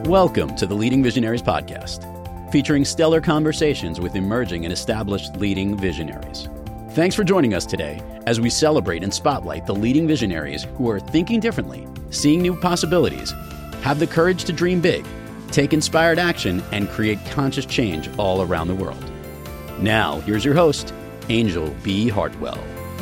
Welcome to the Leading Visionaries podcast, featuring stellar conversations with emerging and established leading visionaries. Thanks for joining us today as we celebrate and spotlight the leading visionaries who are thinking differently, seeing new possibilities, have the courage to dream big, take inspired action, and create conscious change all around the world. Now, here's your host, Angel B. Hartwell.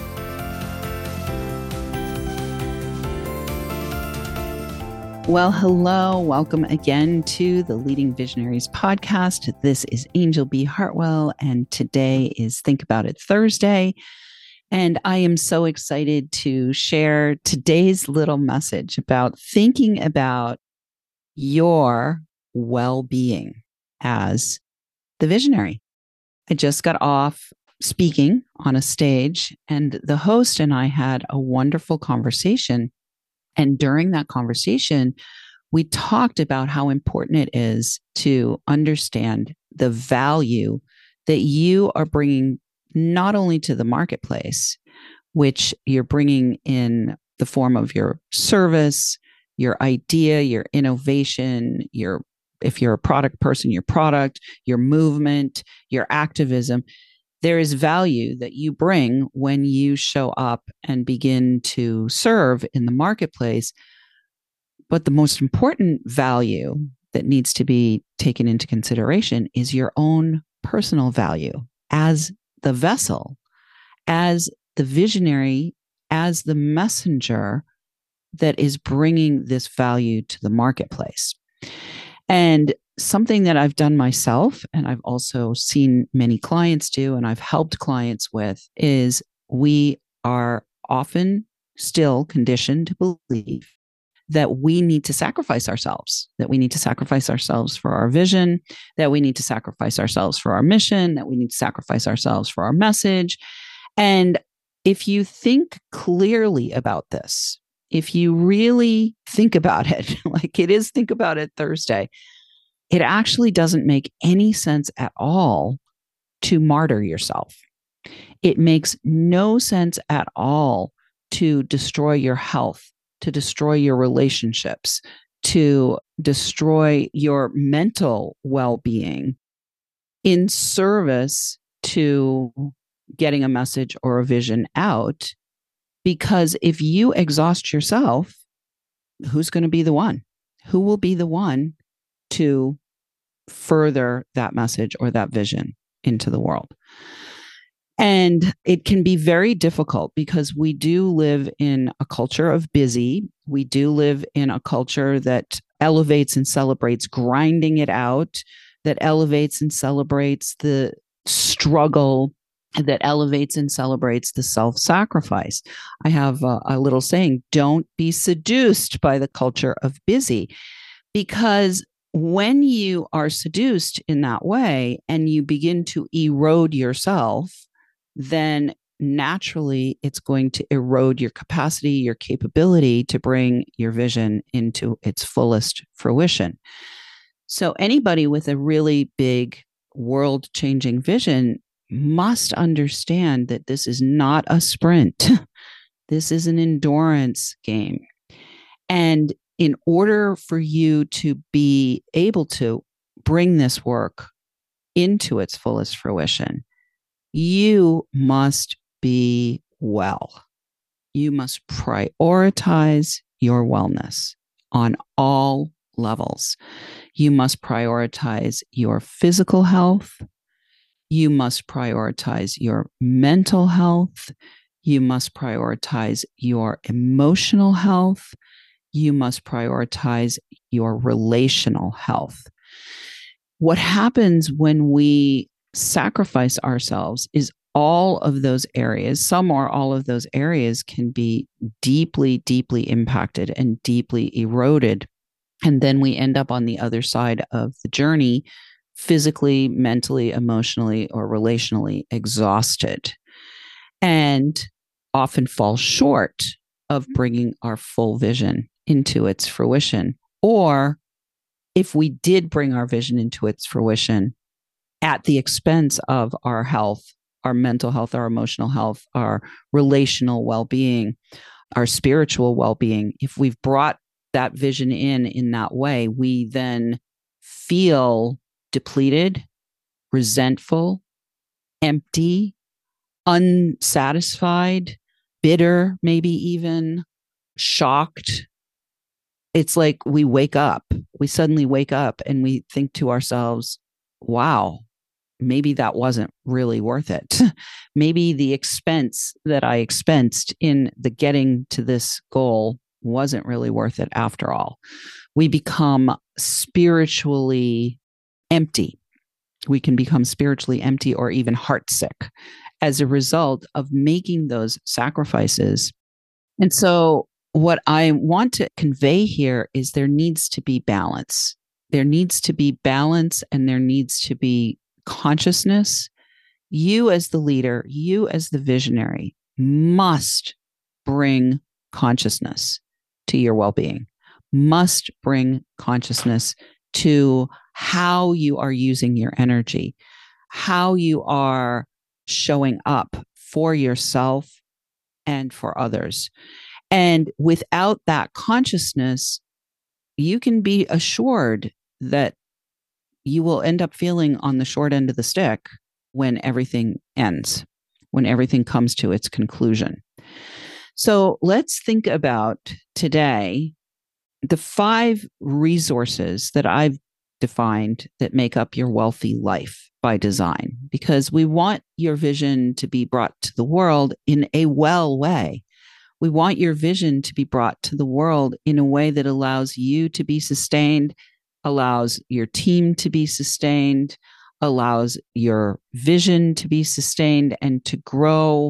Well, hello. Welcome again to the Leading Visionaries podcast. This is Angel B. Hartwell, and today is Think About It Thursday. And I am so excited to share today's little message about thinking about your well-being as the visionary. I just got off speaking on a stage, and the host and I had a wonderful conversation. And during that conversation, we talked about how important it is to understand the value that you are bringing not only to the marketplace, which you're bringing in the form of your service, your idea, your innovation, if you're a product person, your product, your movement, your activism. There is value that you bring when you show up and begin to serve in the marketplace. But the most important value that needs to be taken into consideration is your own personal value as the vessel, as the visionary, as the messenger that is bringing this value to the marketplace. And something that I've done myself, and I've also seen many clients do, and I've helped clients with, is we are often still conditioned to believe that we need to sacrifice ourselves, for our vision, that we need to sacrifice ourselves for our mission, that we need to sacrifice ourselves for our message. And if you think clearly about this, if you really think about it, like it is Think About It Thursday, it actually doesn't make any sense at all to martyr yourself. It makes no sense at all to destroy your health, to destroy your relationships, to destroy your mental well-being in service to getting a message or a vision out. Because if you exhaust yourself, who's going to be the one? Who will be the one to further that message or that vision into the world? And it can be very difficult because we do live in a culture of busy. We do live in a culture that elevates and celebrates grinding it out, that elevates and celebrates the struggle, that elevates and celebrates the self-sacrifice. I have a little saying, don't be seduced by the culture of busy, because when you are seduced in that way and you begin to erode yourself, then naturally it's going to erode your capacity, your capability to bring your vision into its fullest fruition. So anybody with a really big world-changing vision must understand that this is not a sprint. This is an endurance game. And in order for you to be able to bring this work into its fullest fruition, you must be well. You must prioritize your wellness on all levels. You must prioritize your physical health. You must prioritize your mental health. You must prioritize your emotional health. You must prioritize your relational health. What happens when we sacrifice ourselves is all of those areas, some or all of those areas, can be deeply, deeply impacted and deeply eroded. And then we end up on the other side of the journey, physically, mentally, emotionally, or relationally exhausted, and often fall short of bringing our full vision into its fruition. Or if we did bring our vision into its fruition at the expense of our health, our mental health, our emotional health, our relational well-being, our spiritual well-being, if we've brought that vision in that way, we then feel depleted, resentful, empty, unsatisfied, bitter, maybe even shocked. It's like we suddenly wake up and we think to ourselves, wow, maybe that wasn't really worth it. Maybe the expense that I expensed in the getting to this goal wasn't really worth it after all. We become spiritually empty. We can become spiritually empty or even heartsick as a result of making those sacrifices. And so, what I want to convey here is there needs to be balance. There needs to be balance and there needs to be consciousness. You, as the leader, you, as the visionary, must bring consciousness to your well being, must bring consciousness to how you are using your energy, how you are showing up for yourself and for others. And without that consciousness, you can be assured that you will end up feeling on the short end of the stick when everything ends, when everything comes to its conclusion. So let's think about today the 5 resources that I've defined that make up your wealthy life by design, because we want your vision to be brought to the world in a well way. We want your vision to be brought to the world in a way that allows you to be sustained, allows your team to be sustained, allows your vision to be sustained and to grow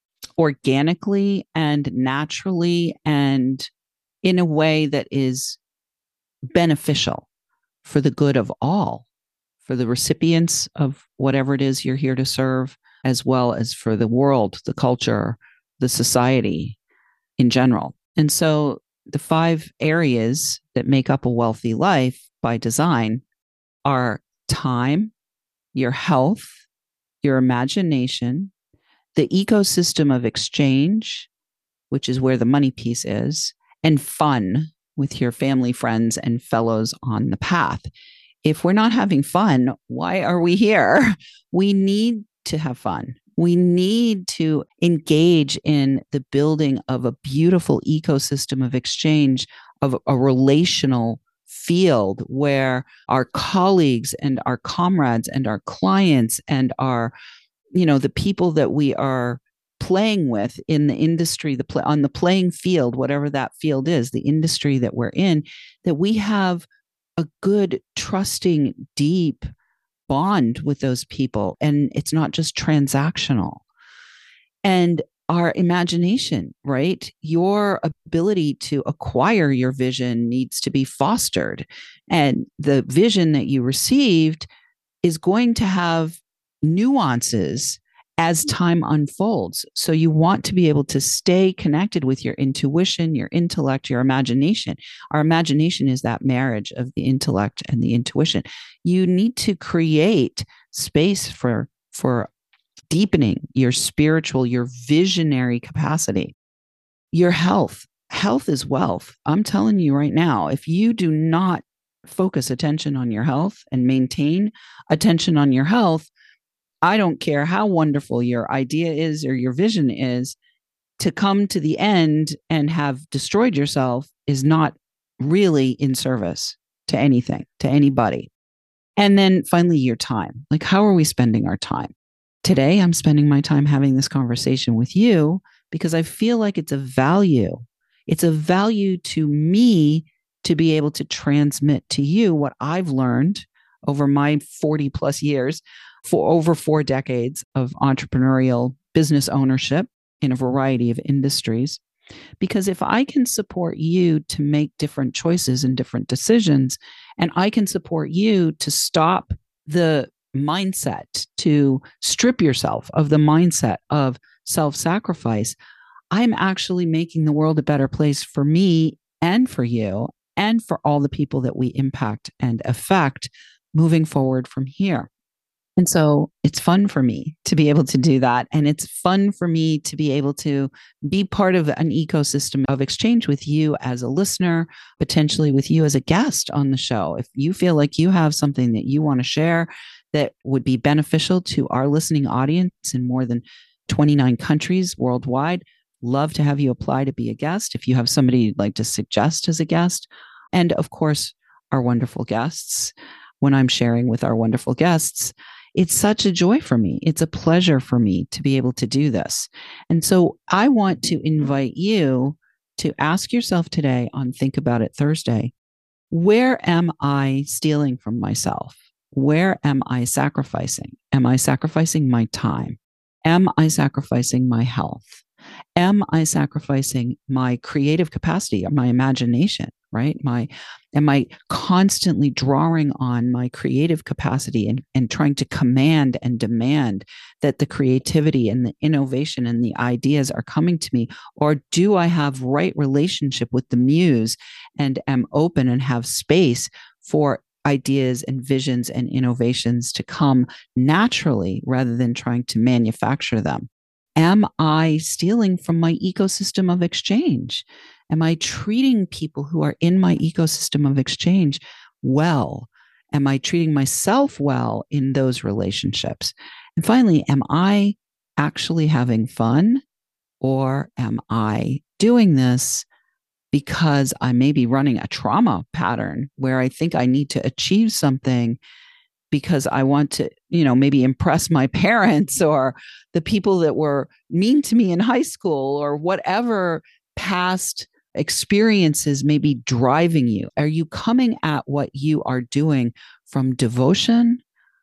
organically and naturally and in a way that is beneficial for the good of all, for the recipients of whatever it is you're here to serve, as well as for the world, the culture, the society in general. And so the 5 areas that make up a wealthy life by design are time, your health, your imagination, the ecosystem of exchange, which is where the money piece is, and fun with your family, friends, and fellows on the path. If we're not having fun, why are we here? We need to have fun. We need to engage in the building of a beautiful ecosystem of exchange, of a relational field where our colleagues and our comrades and our clients and our, the people that we are playing with in the industry, on the playing field, whatever that field is, the industry that we're in, that we have a good, trusting, deep bond with those people. And it's not just transactional. And our imagination, right? Your ability to acquire your vision needs to be fostered. And the vision that you received is going to have nuances as time unfolds. So you want to be able to stay connected with your intuition, your intellect, your imagination. Our imagination is that marriage of the intellect and the intuition. You need to create space for deepening your spiritual, your visionary capacity. Your health. Health is wealth. I'm telling you right now, if you do not focus attention on your health and maintain attention on your health, I don't care how wonderful your idea is or your vision is, to come to the end and have destroyed yourself is not really in service to anything, to anybody. And then finally, your time. Like, how are we spending our time? Today, I'm spending my time having this conversation with you because I feel like it's a value. It's a value to me to be able to transmit to you what I've learned over my 40 plus years, for over 4 decades of entrepreneurial business ownership in a variety of industries. Because if I can support you to make different choices and different decisions, and I can support you to stop the mindset, to strip yourself of the mindset of self-sacrifice, I'm actually making the world a better place for me and for you and for all the people that we impact and affect moving forward from here. And so it's fun for me to be able to do that. And it's fun for me to be able to be part of an ecosystem of exchange with you as a listener, potentially with you as a guest on the show. If you feel like you have something that you want to share that would be beneficial to our listening audience in more than 29 countries worldwide, love to have you apply to be a guest. If you have somebody you'd like to suggest as a guest, and of course, our wonderful guests, when I'm sharing with our wonderful guests, it's such a joy for me. It's a pleasure for me to be able to do this. And so I want to invite you to ask yourself today on Think About It Thursday, where am I stealing from myself? Where am I sacrificing? Am I sacrificing my time? Am I sacrificing my health? Am I sacrificing my creative capacity or my imagination, right? Am I constantly drawing on my creative capacity and trying to command and demand that the creativity and the innovation and the ideas are coming to me? Or do I have right relationship with the muse and am open and have space for ideas and visions and innovations to come naturally rather than trying to manufacture them? Am I stealing from my ecosystem of exchange? Am I treating people who are in my ecosystem of exchange well? Am I treating myself well in those relationships? And finally, am I actually having fun, or am I doing this because I may be running a trauma pattern where I think I need to achieve something because I want to, maybe impress my parents or the people that were mean to me in high school, or whatever past experiences may be driving you? Are you coming at what you are doing from devotion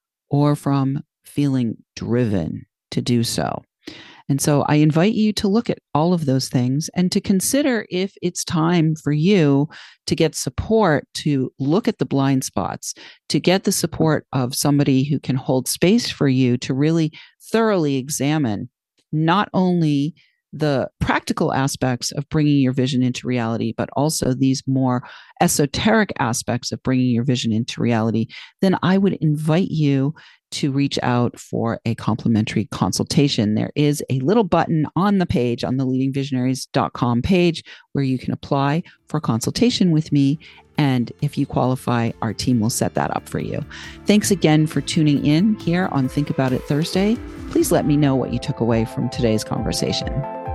or from feeling driven to do so? And so I invite you to look at all of those things and to consider if it's time for you to get support, to look at the blind spots, to get the support of somebody who can hold space for you to really thoroughly examine not only the practical aspects of bringing your vision into reality, but also these more esoteric aspects of bringing your vision into reality. Then I would invite you to reach out for a complimentary consultation. There is a little button on the page, on the leadingvisionaries.com page, where you can apply for a consultation with me. And if you qualify, our team will set that up for you. Thanks again for tuning in here on Think About It Thursday. Please let me know what you took away from today's conversation.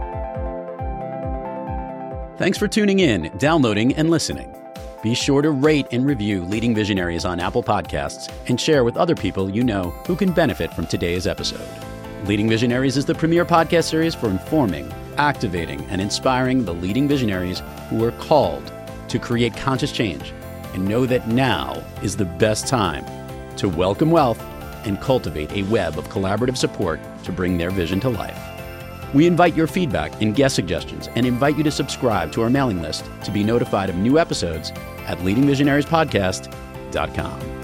Thanks for tuning in, downloading, and listening. Be sure to rate and review Leading Visionaries on Apple Podcasts and share with other people you know who can benefit from today's episode. Leading Visionaries is the premier podcast series for informing, activating, and inspiring the leading visionaries who are called to create conscious change and know that now is the best time to welcome wealth and cultivate a web of collaborative support to bring their vision to life. We invite your feedback and guest suggestions and invite you to subscribe to our mailing list to be notified of new episodes at leadingvisionariespodcast.com.